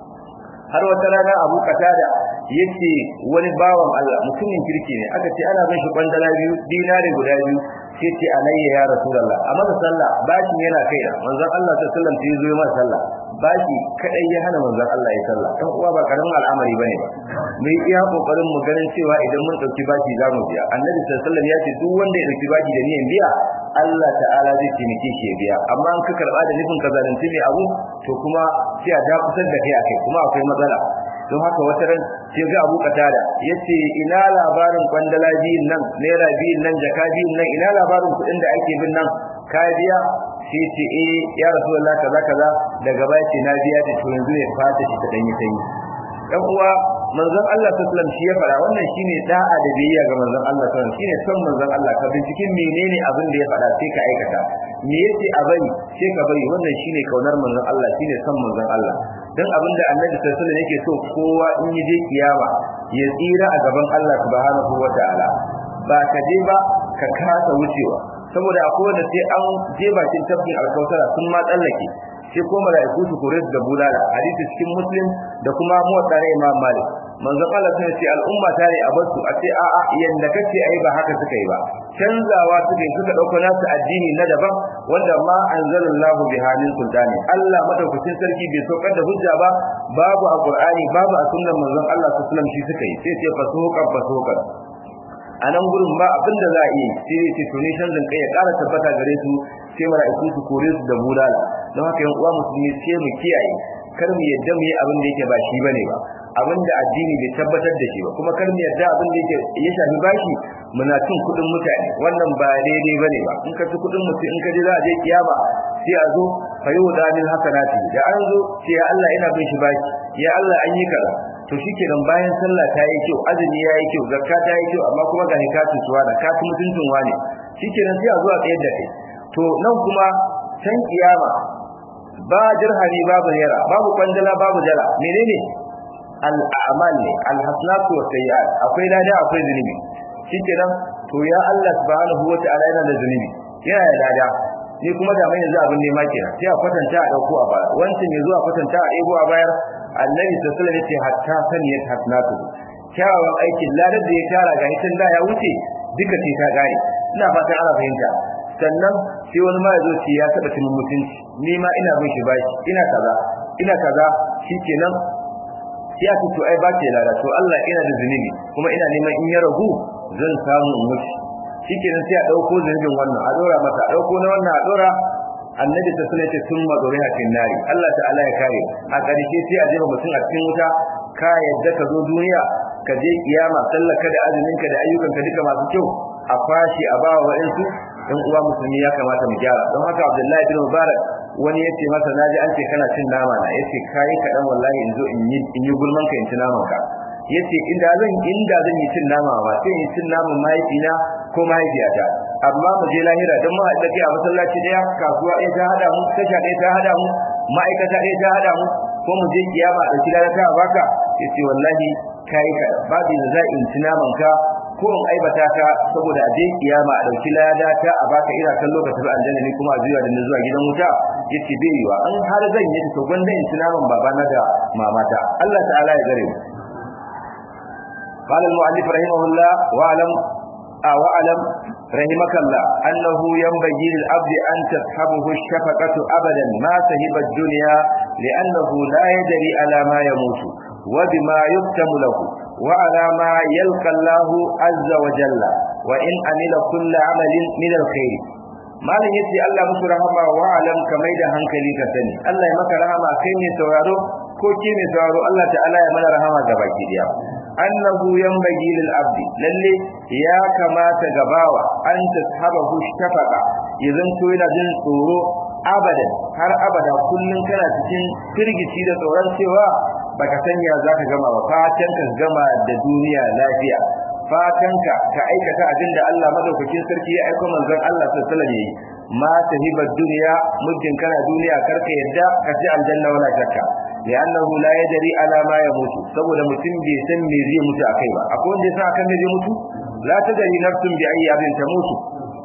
har wata rana Abu Qatada yace wani bawan Allah mutumin kirki ne aka ce ana bin shi kwandala biyu dinari guda biyu sai ce alayya ya rasulullah amma da sallah bashi yana kai da manzon Allah sallallahu alaihi wasallam sai zo yi masa sallah bashi kadai ya hana manzon Allah ya sallah dan uwa ba karamin al'amari bane ba mu yi iya kokarin mu ganin cewa idan mun dauki bashi za mu biya annabi sallallahu alaihi wasallam ya ce duk wanda ya dauki bashi da niyyar biya Allah ta'ala zai taimake shi ya biya amma an ka karba da nufin ka zalunci mai abu to kuma sai a dakusar da kai akai kuma akwai matsala don haka wata ran sai ga Abu Qatada yace ina labarin kwandala biyun nan naira biyun nan jaka biyun nan ina labarin kudin da ake bin nan ka biya sai ce ya Rasulullah kaza daga baya ce na biya ta to yanzu ya fata shi ta danyi sanyi dan uwa manzon Allah sallallahu alaihi wasallam shi ya fara wannan shine da'a da biyayya ga manzon Allah sallallahu alaihi wasallam shine son manzon Allah ka binciken menene abin da ya fada sai ka aikata me yace a bari sai ka bari wannan shine kaunar manzon Allah shine son manzon Allah dan abinda Annabi sallallahu alaihi wasallam yake so kowa in yi je kiyama ya tsira a gaban Allah subhanahu wataala ba ka je ba ka kasa wucewa saboda akwai wanda sai an je bakin tafkin alkautara sun ma tsallake sai ko malaiku su kore su da bulala hadisi cikin Muslim da kuma muwatta na Imam Malik manzon Allah sai ce al'umma ta ne a basu a ce a'a yanda kace ai ba haka suka yi ba canzawa suka dauko nasu addini na daban wanda ma anzalallahu bihanin sultani Allah madaukakin sarki bai saukar da hujja ba babu a Qur'ani babu a sunnar manzon Allah sallallahu alaihi wasallam shi suka yi sai ce fasuqan a nan gurin ba abin da za a yi sai ce tunishan zan kai ya ƙara tabbata gare su sai mala'iku su kore su da bulala don haka yan uwa musulmi sai mu kiyaye kar mu yadda mu yi abin da yake ba shi bane ba abin da addini bai tabbatar da shi ba kuma kar mu yadda abin da yake ya shafi bashi muna cin kuɗin mutane wannan ba daidai bane ba in ka ci kuɗin mutum in ka je za a je kiyama sai a zo fa yau da min hasanati da an zo sai ya Allah ina bin shi bashi ya Allah an yi kaza to shikenan bayan sallah ta yi kyau azumi ya yi kyau zakka ta yi kyau amma kuma ga hikatun suwa da ka mutuntun wane shikenan sai a zo a tsayar da kai to nan kuma can kiyama ba dirhami babu naira babu kwandala babu jala menene al-a'mal ne al-hasanatu wa sayyi'at akwai lada akwai zunubi shikenan to ya Allah subhanahu wa ta'ala yana da zunubi yana da lada ni kuma da mai yanzu abin nema kenan sai a kwatanta a dauko a baya wancan yazo a kwatanta a ego a bayar annabi sallallahu alaihi wasallam yace hatta saniyat hasanatu kyawawan aikin ladar da ya tara ga hitin da ya wuce duka sai ta gare ina fatan ana fahimta sannan sai wani ma yazo ce ya taba cin mutunci ni ma ina bin shi bashi ina kaza shikenan sai aka to ai ba ce lada to Allah ina da zunubi kuma ina neman in ya ragu zan samu in mutu shikenan sai a dauko zunubin wannan a dora masa a dauko na wannan a dora annabi ta sunan ce sun mazuri a cikin nari Allah ta'ala ya kare a ƙarshe sai a jefa mutum a cikin wuta ka yadda ka zo duniya ka je kiyama sallaka da azuminka da ayyukanka duka masu kyau a fashi a bawa wa'insu dan uwa musulmi ya kamata mu gyara don haka Abdullahi bin Mubarak wani yace masa naji an ce kana cin nama na yace kai kadan wallahi in zo in yi gulman ka in ci naman ka yace inda zan yi cin nama ba sai in cin naman mahaifina ko mahaifiyata amma mu je lahira dan mu haɗa kai a masallaci daya kasuwa ɗaya ta hada mu tasha ɗaya ta hada mu ma'aikata ɗaya ta hada mu ko mu je kiyama da kila ta baka yace wallahi kai ka babu da za in ci naman ka ko in aibata ka saboda a je kiyama a dauki lada ta a baka ina kan lokacin aljanna ne kuma a zuwa da zuwa gidan wuta yace bai yiwa an har zan yi to gwanda in ci naman babana da mamata Allah ta'ala ya gare mu قال المؤلف رحمه الله واعلم رحمك الله أنه ينبغي للعبد أن تصحبه الشفقة أبدا ما سهب الدنيا لأنه لا يدري على ما يموت وبما يختم له وعلى ما يلقى الله عز وجل وإن عمل كل عمل من الخير malam yace Allah musu rahama wa alam kamai da hankali ka sani Allah ya maka rahama kai ne sauraro ko ke ne sauraro Allah ta'ala ya mana rahama gabaki daya annahu yanbaghi lil abdi lalle ya kamata gabawa an tashabahu shafaqa idan to yana jin tsoro abadan har abada kullun kana cikin firgici da tsoron cewa baka sanya zaka gama ba fatan ka gama da duniya lafiya fatanka ka aikata abinda Allah madaukakin sarki ya aika manzon Allah sallallahu alaihi wasallam ma tahibat dunya muddin kana duniya karka yadda ka ci aljanna wala shakka li'annahu la yadri ala ma yamutu saboda mutum bai san me zai mutu akai ba akwai wanda ya san akan me zai mutu la tadri nafsun bi ayyi abin tamutu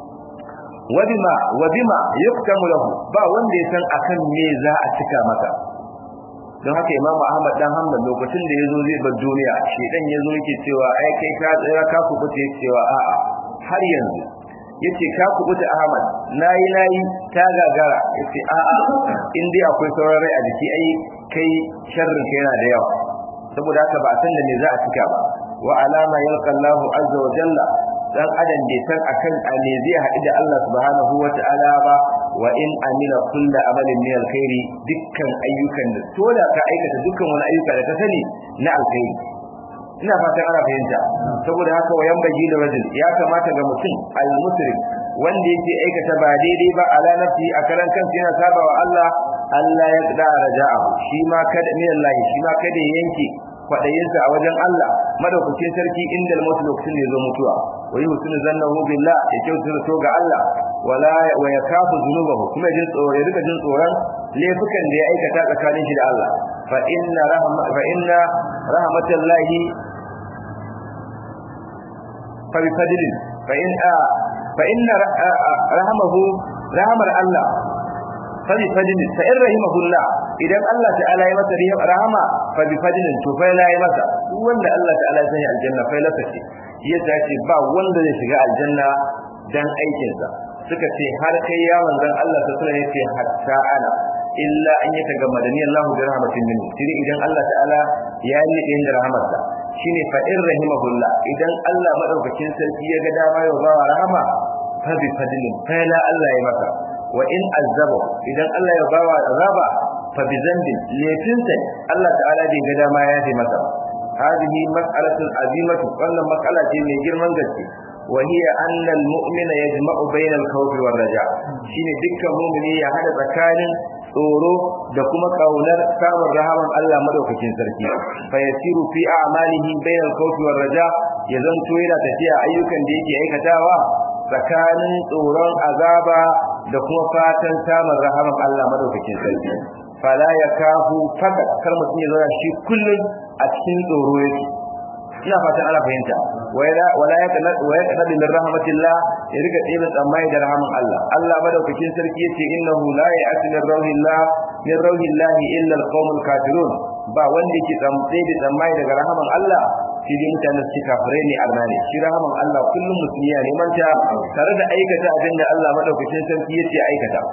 wa bima yuktamu lahu ba wanda ya san akan me za a cika maka don haka Imam Ahmad dan Hanbal lokacin da yazo zai bar duniya shedan yazo yake cewa ai kai ka tsira ka kubuce cewa a'a har yanzu yace ka kubuta Ahmad nayi ta gagara yace a'a in dai akwai sauran rai a jiki ai kai sharrin kai yana da yawa saboda haka ba san da me za a cika ba wa alama yalqa Allahu azza wa jalla dan adam bai san akan me zai haɗu da Allah subhanahu wa ta'ala ba wa in amila kullu amalin min alkhairi dukkan ayyukan da tola ka aikata dukkan wani ayyuka da ka sani na alkhairi ina fatan ana fahimta saboda haka wayan baji da rajul ya kamata ga mutum al-muslim wanda yake aikata ba daidai ba ala nafsi a karan kansa yana sabawa Allah ya tsada raja'ahu shi ma kada min Allah shi ma kada yanke kwadayinsa a wajen Allah madaukakin sarki inda al-mutu lokacin da yazo mutuwa wai husnu zannahu billah ya kyautar to ga Allah wa yakafu dhunubahu kuma ya rika jin tsoron laifukan da ya aikata tsakanin shi da Allah fa inna rahmatallahi fa bi fadlin fa inna rahmar Allah fa bi fadlin fa in rahimahullah idan Allah ta'ala ya masa rahama fa bi fadlin to fa la ya masa wanda Allah ta'ala ya sanya aljanna fa la tace yadda ce ba wanda zai shiga aljanna dan aikin sa suka ce har kai ya manzon Allah sallallahu alaihi wasallam yace hatta ana illa an yatagammadani Allah bi rahmatin minhu sai idan Allah ta'ala ya yi da rahmarsa shine fa in rahimahullah idan Allah madaukakin sarki ya ga dama ya ba rahama fa bi fadlin fa la Allah ya masa wa in azaba idan Allah ya bawa azaba fa bi zambin lafinsa Allah ta'ala bai ga dama ya yi masa هذه مسألة عظيمة وأن مسألة من جرمان جدي وهي أن المؤمن يجمع بين الخوف والرجاء شين دكا مؤمن يحدث كان tsoro da kuma kaunar samun rahaman Allah madaukakin sarki fa yasiru fi a'malihi bainal khawfi war raja ya zanto yana tafiya ayyukan da yake aikatawa tsakanin tsoron azaba da kuma fatan samun rahaman Allah madaukakin sarki fala yakafu fakat kar mutum ya zauna shi kullun a cikin tsoro yake ina fatan ana fahimta wala yaqnadu min rahmatillah ya riga tsira tsammai da rahman Allah madaukakin sarki yace innahu la ya'ti min rawhillah illa alqawmul kafirun ba wanda yake tsammai daga rahman Allah shi dai mutanen su kafirai ne arnane shi rahman Allah kullum musulmiya ne manta tare da aikata abinda Allah madaukakin sarki yace aikata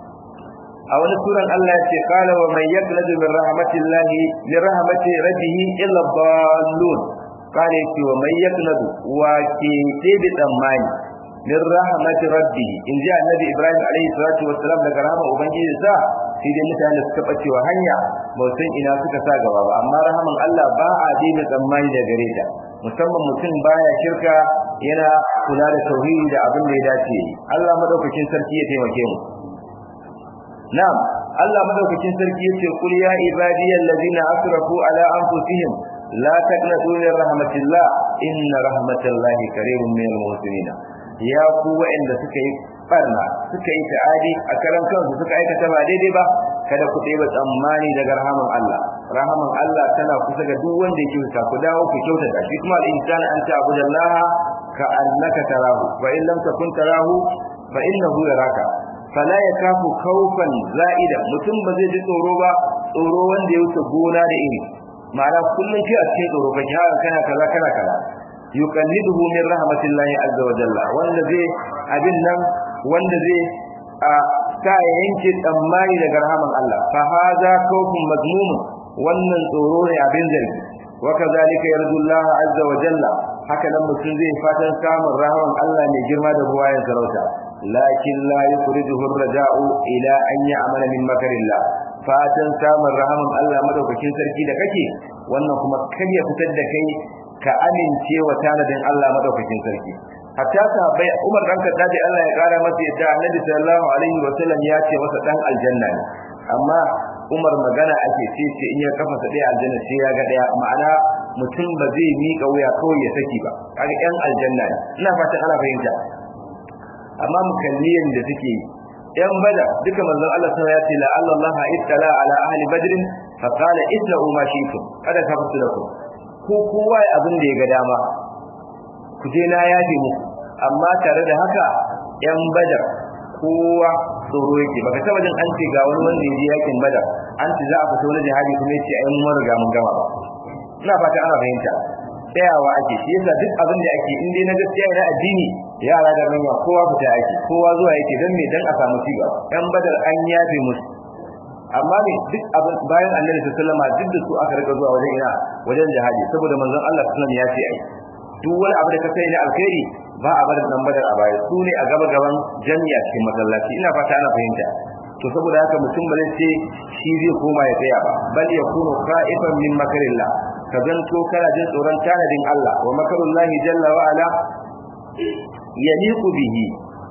a wani suran Allah yace qala wa man yaqnadu min rahmatillahi li rahmati rabbih illa dallun kare ce wa mai yaqnadu wa ke tebe tsammani min rahmati rabbi in ji annabi Ibrahim alaihi salatu wassalam daga rahama ubangiji sa sai dai mutane suka bace wa hanya ba san ina suka sa gaba ba amma rahaman Allah ba a daina tsammani da gare ta musamman mutum baya shirka yana kula da tauhidi da abin da ya dace Allah madaukakin sarki ya taimake mu na'am Allah madaukakin sarki yace kul ya ibadiyal ladina asrafu ala anfusihim لا تقنطوا من رحمة الله إن رحمة الله قريب من المحسنين يا قوة إن سكي barna suka yi ta'adi a karan kansu suka aikata ba daidai ba kada ku ɗeba tsammani daga rahaman Allah tana kusa ga duk wanda yake ku dawo ku kyautata shi kuma al-insani an ta'budallaha ka annaka tarahu wa in lam takun tarahu fa innahu yaraka fala yakafu khawfan za'ida mutum ba zai ji tsoro ba tsoro wanda ya wuce gona da iri ma'ana kullun ki a cikin tsoro kake haka kana kaza yuqalliduhu min rahmatillahi azza wa jalla wanda zai abin nan wanda zai ta yanke tsammani daga rahaman Allah fa hadha khawfun mazmum wannan tsoro ne abin zargi wa kazalika yarjullaha azza wa jalla haka nan mutum zai fatan samun rahaman Allah mai girma da buwayen sarauta lakin la yukhrijuhu ar-raja'u ila an ya'mala min makarillah fatan samun rahaman Allah madaukakin sarki da kake wannan kuma kar ya fitar da kai ka amince wa tanadin Allah madaukakin sarki hatta sahabbai Umar dan Khattab Allah ya kara masa yadda Annabi sallallahu alaihi wa sallam ya ce masa dan aljanna ne amma Umar magana ake ce in ya kafa sa dai aljanna sai ya ga daya ma'ana mutum ba zai mika wuya kawai ya saki ba kaga yan aljanna ne ina fata ana fahimta amma mukalliyan da suke yan bada duka manzon Allah sallallahu alaihi wa sallam ya ce la Allah ittala ala ahli badr fa qala isna'u ma shi'tum kada ka fito da ku kowa abin da ya ga dama ku je na yafe muku amma tare da haka yan badar kowa tsoro yake baka taba jin an ce ga wani wanda ya je yakin badar an ce za a fito wani jihadi kuma yace ai mun riga mun gama ba ina fata ana fahimta tsayawa ake shi yasa duk abin da ake in dai na gaskiya na addini yara da manya kowa fita ake kowa zuwa yake dan me dan a samu cigaba yan badar an yafe musu amma ne duk abin bayan Annabi sallallahu alaihi wasallam duk da su aka riga zuwa wajen jihadi saboda manzon Allah sallallahu alaihi wasallam ya ce ai duk wani abu da ka sai na alkhairi ba a bar dan badar a baya su ne a gaban jami'a cikin masallaci ina fata ana fahimta to saboda haka mutum ba zai ce shi zai koma ya tsaya ba bal yakunu khaifan min makarillah ka zanto kana jin tsoron tanadin Allah wa makarullahi jalla wa ala yaliqu bihi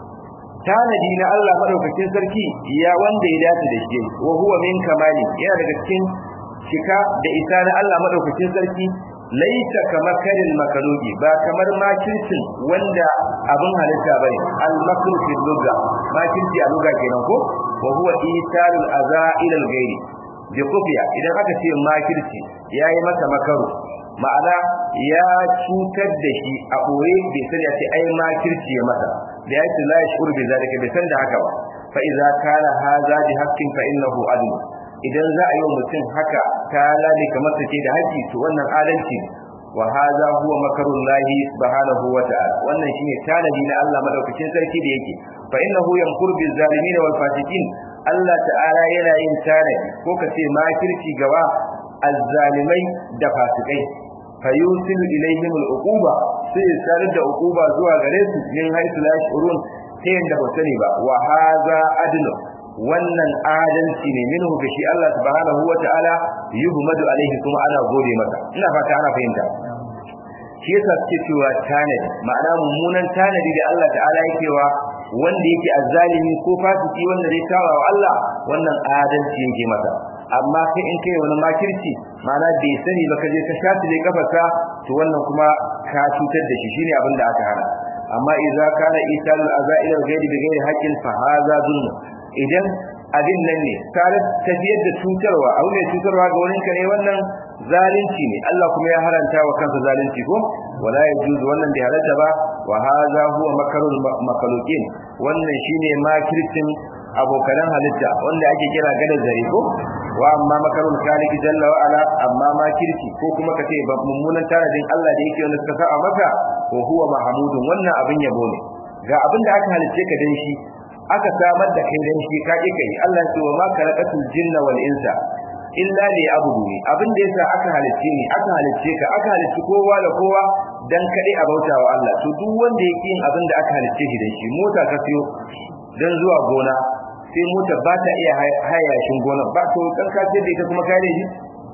tanadi na Allah madaukakin sarki ya wanda ya dace da shi wa huwa min kamali yana daga cikin shika da isa na Allah madaukakin sarki laisa kamar karin makalugi ba kamar makircin wanda abin halitta bane al-makru fi lugha makirci a lugha kenan ko wa huwa isalul aza ila al-ghairi bi kufiya idan aka ce makirci yayi masa makaru ma'ana ya cutar da shi a boye bai sani ya ce ai makirci ya masa da ya ce la yashur bi zalika bai san da haka ba fa idza kana hadha bi haqqin fa innahu adl idan za a yi mutum haka ta lade kamar take da haƙi to wannan adalci wa hadha huwa makarullahi subhanahu wa ta'ala wannan shine tanadi na Allah madaukakin sarki da yake fa innahu yamkur bil zalimin wal fasiqin Allah ta'ala yana yin tanadi ko kace makirci gaba azzalimai da fasikai fayusilu ilaihim al uquba sai sanar da uquba zuwa gare su min haythu la yashurun sai da ba sani ba wa hadha adlu wannan adalci ne minhu ga shi Allah subhanahu wataala yuhmadu alaihi kuma ana gode masa ina fata ana fahimta shi yasa suke cewa tanadi ma'ana mummunan tanadi da Allah ta'ala yake wa wanda yake azzalimi ko fasiki wanda zai tawa wa Allah wannan adalci yake masa amma sai in kai wani makirci ma'ana bai sani ba kaje ka shafi da kafarka to wannan kuma ka cutar da shi shine abin da aka hana amma idza kana isalul azail ghairi bi ghairi haqqin fa hadha dhulm idan abin nan ne tare tafiyar da cutarwa abu mai cutarwa ga wani ka ne wannan zalunci ne Allah kuma ya haranta wa kansa zalunci ko wala yajuzu wannan bai halatta ba wa hadha huwa makarul makhluqin wannan shine makircin abokan halitta wanda ake kira gadar zare ko wa amma makarul khaliq jalla wa ala amma makirci ko kuma kace mummunan taradin Allah da yake wanda suka sa maka ko huwa mahmudun wannan abin yabo ne ga abin da aka halice ka dan shi aka samar da kai dan shi ka kai Allah ya ce wa ma khalaqatul jinna wal insa illa li abuduni abin da yasa aka halice ni aka halice ka aka halice kowa da kowa dan kadai a bautawa Allah to duk wanda yake yin abin da aka halice shi dan shi mota ka siyo dan zuwa gona sai mota ba ta iya hayashin gona ba to dan ka ce da ita kuma kai ne shi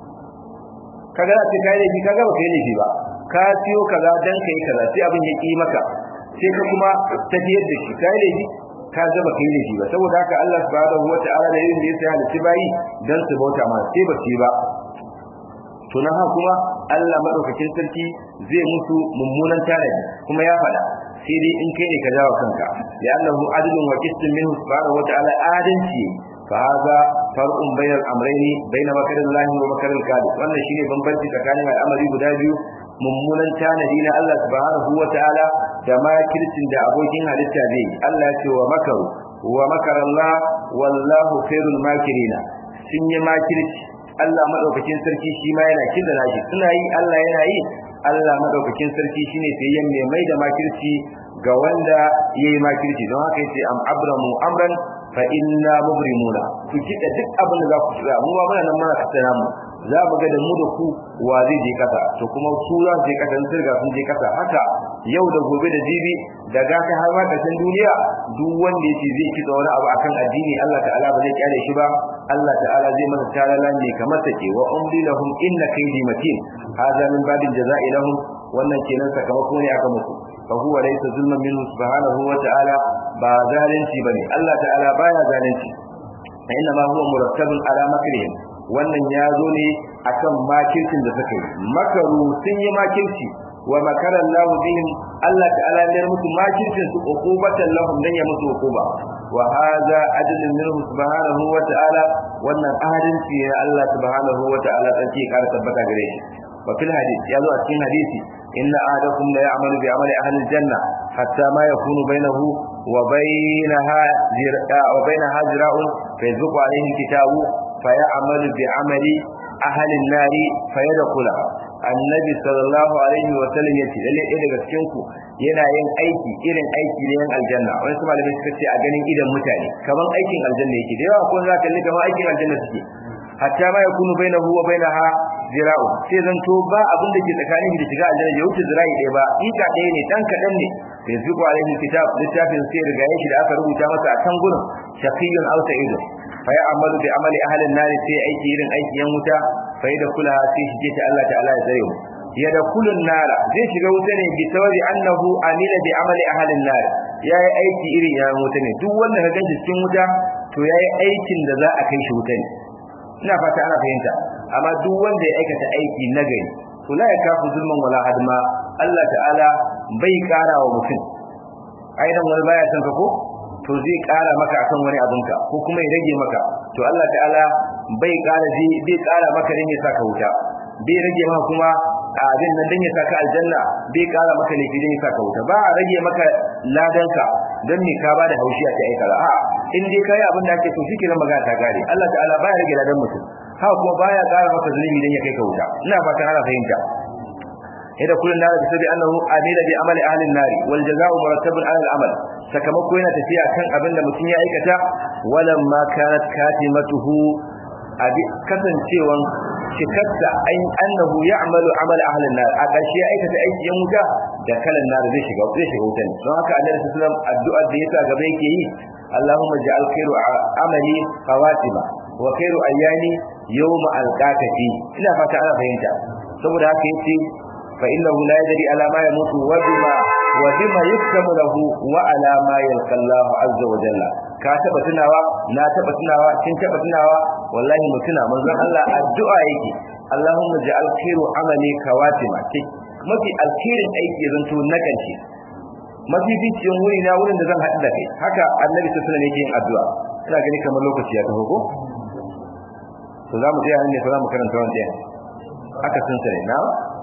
kaga ce kai ne shi kaga ba kai ne shi ba ka siyo kaza dan kai kaza sai abin ya ki maka sai ka kuma tafiyar da shi kai ne shi ka zaba kai ne shi ba saboda haka Allah subhanahu wataala da yin da yake halitta bayi dan su bauta ma sai ba ci ba to na kuma Allah madaukakin sarki zai musu mummunan tanadi kuma ya fada sai dai in kai ne ka jawo kanka ya Allahu adlun wa qistun minhu subhanahu wataala adalci fa hada farqun bainal amrayni baina makarillahi wa makaril kadib wannan shine bambanci tsakanin al'amari guda biyu mummunan tanadi na Allah subhanahu wataala da makircin da abokin halitta zai Allah ya ce wa makaru wa makara Allah wallahu khairul makirina sun yi makirci Allah madaukakin sarki shi ma yana kinda nashi suna yi Allah yana yi Allah madaukakin sarki shine sayyan mai da makirci ga wanda yayi makirci don haka yace am abramu amran fa inna mubrimuna ku kida duk abin da za ku tsaya mu ba muna nan muna tsaya mu za mu ga da mu da ku wa zai je kasa to kuma su za su je kasa sun ga sun je kasa haka yau da gobe da jibi da gata har ma kasan duniya duk wanda yake zai kitsa wani abu akan addini Allah ta'ala ba zai kyale shi ba Allah ta'ala zai masa talala ne kamar take wa umli lahum inna kaydi matin hadha min babin jaza'i lahum wannan kenan sakamako ne aka musu fa huwa laysa zulman minhu subhanahu wa ta'ala ba zalunci bane Allah ta'ala baya zalunci inna ma huwa murattabun ala makrihim wannan ya zo ne akan makircin da suka yi makaru sun yi makirci wa makara Allah bihim Allah ta'ala ya musu makircin su uqubatan lahum dan ya musu uquba wa hadha adlun minhu subhanahu wa ta'ala wannan adalci ne Allah subhanahu wa ta'ala take kara tabbata gare shi wa fil hadith ya zo a cikin hadisi inna ahadakum la ya'malu bi amali ahli al-janna hatta ma yakunu bainahu wa bainaha zira'un fa yazqu alayhi al-kitabu fa ya'malu bi amali ahli an-nar fa yadkhulaha annabi sallallahu alaihi wa sallam yace lalle ɗaya daga cikin ku yana yin aiki irin aiki ne yan aljanna wani su malamai suka ce a ganin idan mutane kaman aikin aljanna yake da yawa ko za ka kalli kaman aikin aljanna suke hatta ma yakunu bainahu wa bainaha zira'u sai zanto ba abin da ke tsakanin da shiga aljanna ya wuce zira'i ɗaya ba ika ɗaya ne dan kadan ne yanzu alaihi kitab littafin sai riga yake da aka rubuta masa a can gurin shaqiyun aw sa'idun fa ya'malu bi amali ahli an-nar sai aiki irin aiki yan wuta fa da kula sai shige ta Allah ta'ala ya zare mu ya da kulun nara zai shiga wuta ne bi sababi annahu amila bi amali ahli an-nar yayi aiki irin yan wuta ne duk wanda ka ganshi cikin wuta to yayi aikin da za a kai shi wuta ne ina fata ana fahimta amma duk wanda ya aikata aiki nagari to la yakafu zulman wala hadma Allah ta'ala bai kara wa mutum aidan wani baya san ka ko to zai kara maka akan wani abinka ko kuma ya rage maka to Allah ta'ala bai kara maka dan ya saka wuta bai rage maka kuma abin nan dan ya saka aljanna bai kara maka ne dan ya saka wuta ba a rage maka ladanka dan me ka bada haushi a kai kaza a in dai kai abin da ake so shi kenan magana ta gare Allah ta'ala baya rage ladan mutum haka kuma baya kara maka zulumi dan ya kai ka wuta ina fatan ana fahimta إذا كل النار بسبب أنه عمل بعمل أهل النار والجزاء مرتب على العمل سكمكو هنا تفيا كان أبن متنيا أيكتا ولما كانت كاتمته kasancewan shikarta annahu ya'malu amal ahli an-nar a gashi aikata aiki yan wuta da kalan nar zai shiga wuta ne don haka annabi sallallahu alaihi wasallam addu'a da yasa gaba yake yi Allahumma ja'al khairu amali khawatima wa khairu ayyami yawma alqaka fi ina fata ana fahimta saboda haka yace fa innahu la yadri ala ma yamutu wa bima yuktamu lahu wa ala ma yalqa Allah azza wa jalla ka taba tunawa na taba tunawa kin taba tunawa wallahi mutuna manzon Allah addu'a yake Allahumma ja'al khairu amali kawatima mafi alkhairin aiki zanto na karshe mafi biciyon wuri na wurin da zan haɗu da kai haka annabi sallallahu alaihi wasallam yake yin addu'a ina gani kamar lokaci ya taho ko to za mu tsaya ne fa za mu karanta wannan aka san sai na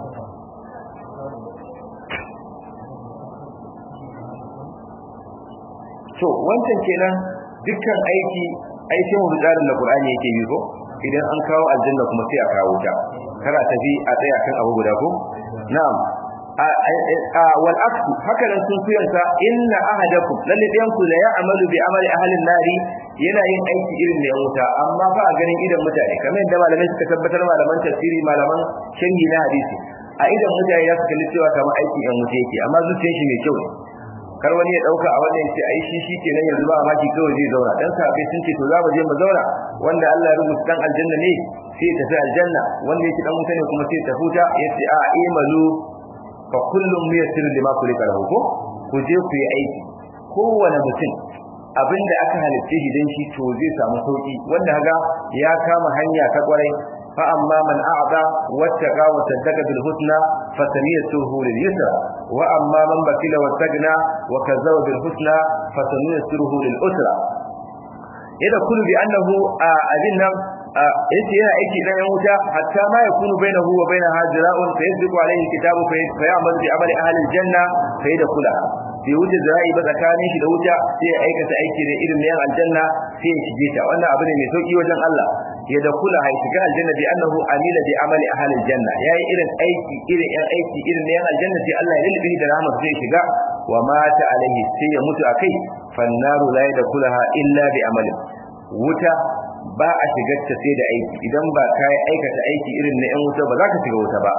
to wancan kenan dukkan aiki aikin tsarin da Qur'ani yake yi ko idan an kawo aljanna kuma sai a kawo ta kara tafi a tsaya kan abu guda ko na'am wal aksu haka nan sun fiyarsa inna ahadakum lalle ɗayan ku la ya'malu bi amali ahli an-nari yana yin aiki irin da ya wuta amma fa a ganin idan mutane kamar yadda malamai suka tabbatar malaman tafsiri malaman shangi na hadisi a idan mutane ya suka cewa kamar aiki yan wuta yake amma zuciyar shi mai kyau ne kar wani ya dauka a wannan sai ai shi kenan yanzu ba maki kawai zai zauna dan sahabbai sun ce to za mu je mu zauna wanda Allah ya rubuta dan aljanna ne sai ta fi aljanna wanda yake dan wuta ne kuma sai ta huta yace a imalu fa kullum yassir lima kulika lahu ko ku je ku yi aiki kowane mutum abinda aka halitta shi dan shi to zai samu sauki wanda kaga ya kama hanya ta kwarai fa amma man a'ta wattaqa wa saddaqa bil husna fasaniyatuhu lil yusra wa amma man bakila wattagna wa kazzaba bil husna fasaniyatuhu lil usra idan kullu bi annahu adinna yace yana aiki dan yan wuta hatta ma yakunu bainahu wa bainaha zira'un fa yasbiqu alayhi kitabu fa ya'malu bi amali ahli aljanna fa yadkhulaha bi wuce zira'i ba tsakanin shi da wuta sai ya aikata aiki da irin yan aljanna sai ya shige ta wannan abu ne mai sauki wajen Allah ya dakula hay shiga aljanna bi annahu amila bi amali ahli aljanna yayi irin aiki irin yan aiki irin yan aljanna sai Allah ya lullubi da rahmat sai shiga wa mata alaihi sai ya mutu akai fannaru la yadkhulaha illa bi amali wuta ba a shigar ta sai da aiki idan ba ka yi aikata aiki irin na 'yan wuta ba za ka shiga wuta ba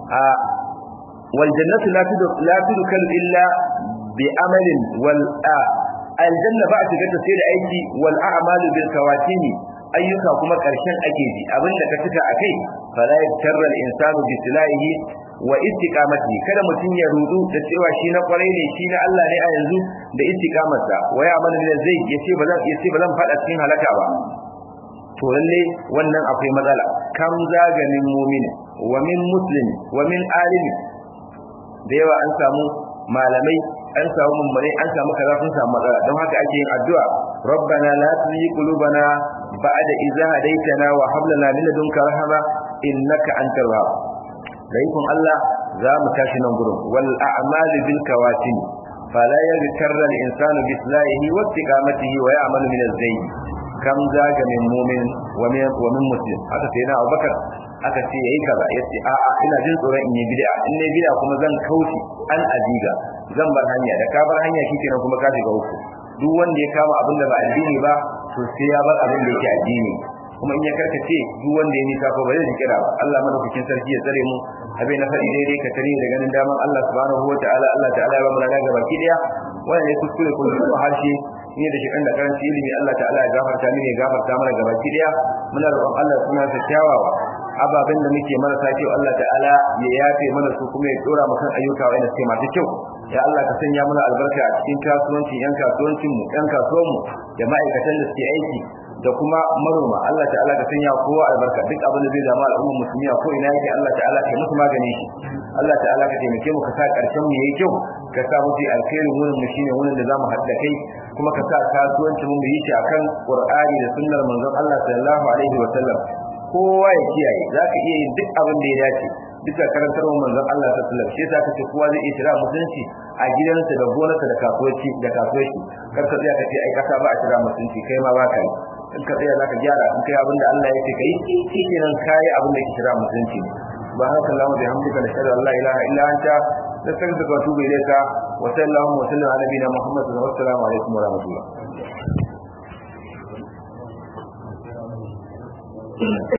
wal jannatu la tudkhalu illa bi amalin aljanna ba a shigar ta sai da aiki wal a'malu bil kawatimi ayyuka kuma karshen ake ji abinda ka tuka akai fala yaktarra al insanu bi silahihi wa istiqamati kada mutun ya rudu da cewa shi na kwarai ne shi na Allah ne a yanzu da istiqamarsa wa ya amalu bil zai yace ba zan fada cikin halaka ba to lalle wannan akwai matsala kam zaganin mu'mini wa min muslimi wa min alimi da yawa an samu malamai an samu mummune an samu kaza sun samu matsala don haka ake yin addu'a rabbana la tuzigh qulubana ba'da idh hadaytana wa hab lana min ladunka rahma innaka antal wahhab laikun Allah za mu tashi nan gurin wal a'malu bil kawatim fala yadhkarra al insanu bi islahihi wa istiqamatihi wa ya'malu min az-zayy kam zaga min mu'min wa min muslim haka sai na Abubakar aka ce yayi kaza yace a'a ina jin tsoron in yi bid'a in ne bid'a kuma zan kauce an aziga zan bar hanya da ka bar hanya shikenan kuma ka shiga uku duk wanda ya kama abin da ba addini ba to sai ya bar abin da yake addini kuma in ya karkace duk wanda ya nisa ko ba zai kira ba Allah madaukakin sarki ya tsare mu abin na fadi daidai ka tare da ganin daman Allah subhanahu wataala Allah ta'ala ya ba mu rana gaba ki daya wannan ne kuskure ko harshe ne da shi kan da karanci ilimi Allah ta'ala ya gafarta mini ya gafarta mana gaba ki daya muna roƙon Allah suna ta kyawawa ababen da muke marasa kyau Allah ta'ala ya yafe mana su kuma ya dora mu kan ayyuka wanda suke masu kyau ya Allah ka sanya mana albarka a cikin kasuwancin yan kasuwancin mu yan kasuwan mu da ma'aikatan da suke aiki da kuma manoma Allah ta'ala ka sanya kowa albarka duk abin da zai zama al'ummar musulmi ko ina yake Allah ta'ala ka musu magani shi Allah ta'ala ka taimake mu ka sa karshen mu yayi kyau ka sa mu fi alkhairin wurin mu shine wurin da zamu hadda kai kuma ka sa kasuwancin mu yi shi akan Qur'ani da sunnar manzon Allah sallallahu alaihi wa sallam kowa ya kiyaye zaka iya yin duk abin da ya dace bisa karantarwar manzon Allah sallallahu alaihi wa sallam shi yasa kace kowa zai iya shira mutunci a gidansa da gonarsa da kasuwanci kar ka tsaya kace ai kasa ba a shira mutunci kai ma ba kai in ka tsaya zaka gyara in kai abin da Allah ya ce kai shikenan kai abin da ke shira mutunci subhanallahi wa bihamdika nashhadu an la ilaha illa anta nastaghfiruka wa atubu ilayka wa sallallahu wa sallam ala nabiyyina Muhammad wa assalamu alaikum wa rahmatullah